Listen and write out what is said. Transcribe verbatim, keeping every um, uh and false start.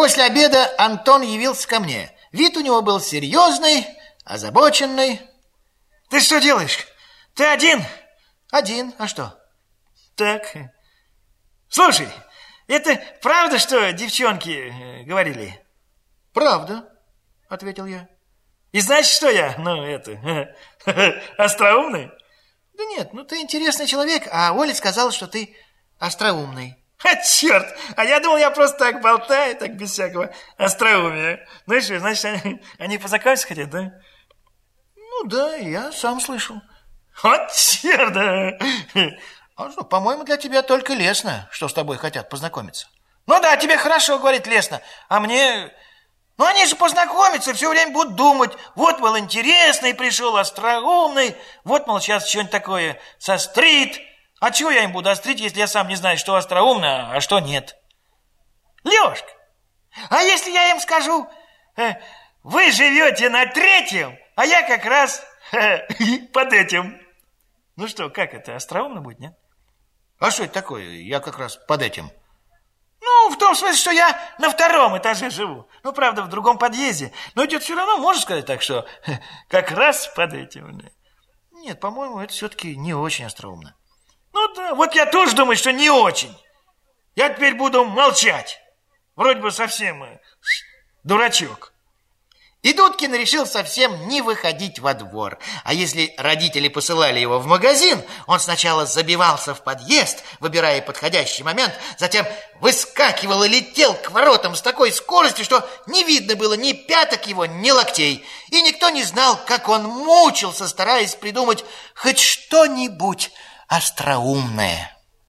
После обеда Антон явился ко мне. Вид у него был серьезный, озабоченный. Ты что делаешь? Ты один? Один, а что? Так. Слушай, это правда, что девчонки говорили? Правда, ответил я. И значит, что я, ну, это, остроумный? Да нет, ну ты интересный человек, а Оля сказала, что ты остроумный. А, черт, а я думал, я просто так болтаю, так без всякого остроумия. Ну и что, значит, они, они познакомиться хотят, да? Ну да, я сам слышал. Вот черт, да. А что, по-моему, для тебя только лестно, что с тобой хотят познакомиться. Ну да, тебе хорошо, говорит, лестно, а мне... Ну они же познакомятся, все время будут думать. Вот, мол, интересный пришел, остроумный. Вот, мол, сейчас что-нибудь такое сострит. А чего я им буду острить, если я сам не знаю, что остроумно, а что нет? Лёшка, а если я им скажу, вы живете на третьем, а я как раз под этим. Ну что, как это, остроумно будет, нет? А что это такое? Я как раз под этим. Ну, в том смысле, что я на втором этаже живу. Ну, правда, в другом подъезде. Но это все равно можно сказать так, что как раз под этим. Нет, по-моему, это все-таки не очень остроумно. Ну да, вот я тоже думаю, что не очень. Я теперь буду молчать. Вроде бы совсем дурачок. И Дудкин решил совсем не выходить во двор. А если родители посылали его в магазин, он сначала забивался в подъезд, выбирая подходящий момент, затем выскакивал и летел к воротам с такой скоростью, что не видно было ни пяток его, ни локтей. И никто не знал, как он мучился, стараясь придумать хоть что-нибудь остроумное.